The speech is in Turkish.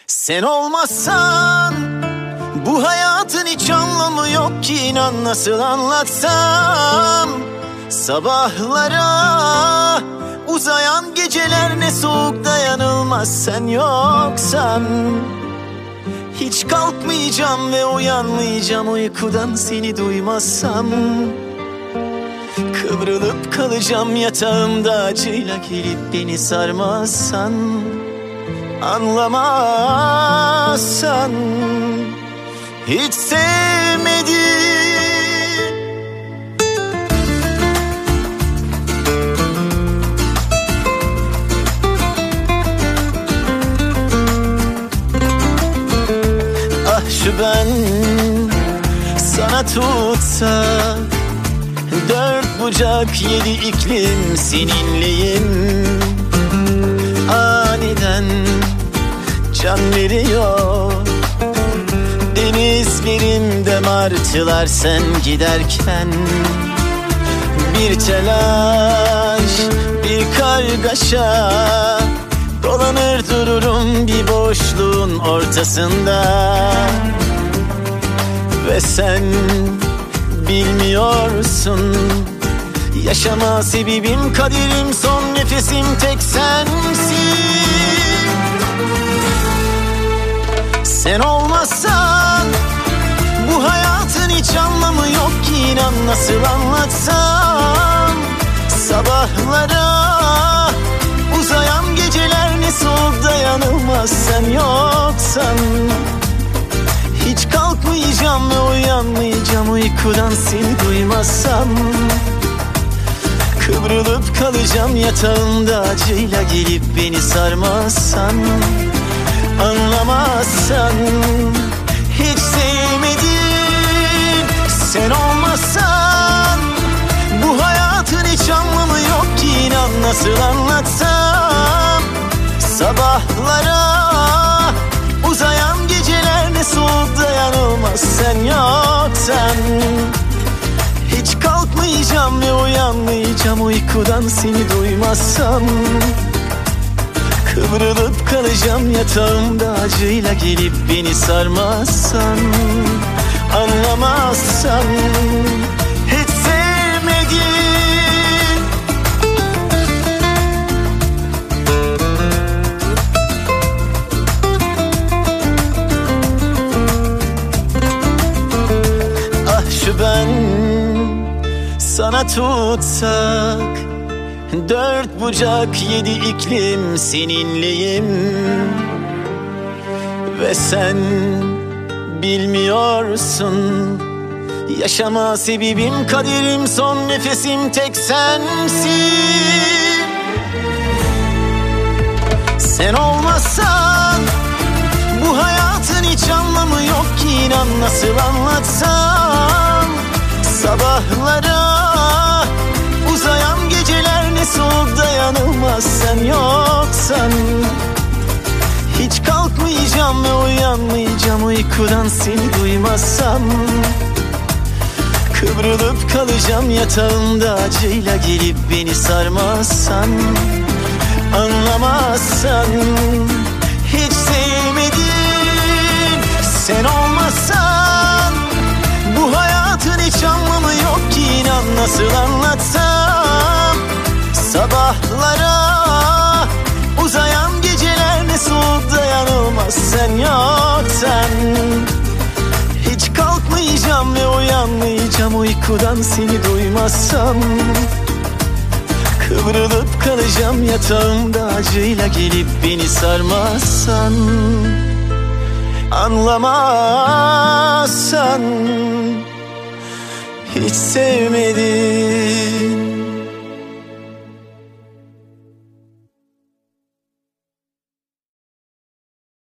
Sen olmazsan bu hayatın hiç anlamı yok ki, inan nasıl anlatsam. Sabahlara uzayan geceler ne soğuk, dayanılmaz sen yoksan. Hiç kalkmayacağım ve uyanmayacağım uykudan seni duymazsam. Kıvrılıp kalacağım yatağımda acıyla, gelip beni sarmazsan. Anlamazsan hiç sevmedim. Ah şu ben sana tutsak, dört bucak yedi iklim seninleyim. Aniden can veriyor denizlerimde martılar sen giderken. Bir telaş, bir kargaşa, dolanır dururum bir boşluğun ortasında. Ve sen bilmiyorsun, yaşama sebebim, kaderim, son nefesim tek sensin. Sen olmazsan bu hayatın hiç anlamı yok ki, inan nasıl anlatsam. Sabahlara uzayan geceler ne soğuk, dayanılmaz sen yoksan. Hiç kalkmayacağım ve uyanmayacağım uykudan seni duymazsam. Kıvrılıp kalacağım yatağımda acıyla, gelip beni sarmazsan. Anlamazsan hiç sevmedim. Sen olmazsan bu hayatın hiç anlamı yok ki, inan nasıl anlatsam. Sabahlara uzayan geceler ne soğuk, dayanılmaz sen yoksan. Hiç kalkmayacağım ve uyanmayacağım uykudan seni duymazsam. Kıvrılıp kalacağım yatağımda acıyla, gelip beni sarmazsan. Anlamazsan hiç sevmedim. Ah şu ben sana tutsak, dört bucak yedi iklim seninleyim. Ve sen bilmiyorsun, yaşama sebebim, kaderim, son nefesim tek sensin. Sen olmazsan bu hayatın hiç anlamı yok ki, inan nasıl anlatsam. Sabahlara uzayan geceler ne soğuk, dayanılmaz sen yoksan. Hiç kalkmayacağım ve uyanmayacağım uykudan seni duymazsam. Kıvrılıp kalacağım yatağımda acıyla, gelip beni sarmazsan. Anlamazsan hiç sevmedim. Sen olmazsan bu hayatın hiç anlamı yok ki, inan nasıl anlatsam. Sabahlara uzayan geceler ne soğuk, dayanılmaz sen yoksan. Hiç kalkmayacağım ve uyanmayacağım uykudan seni duymazsam. Kıvrılıp kalacağım yatağımda acıyla, gelip beni sarmazsan. Anlamazsan hiç sevmedim.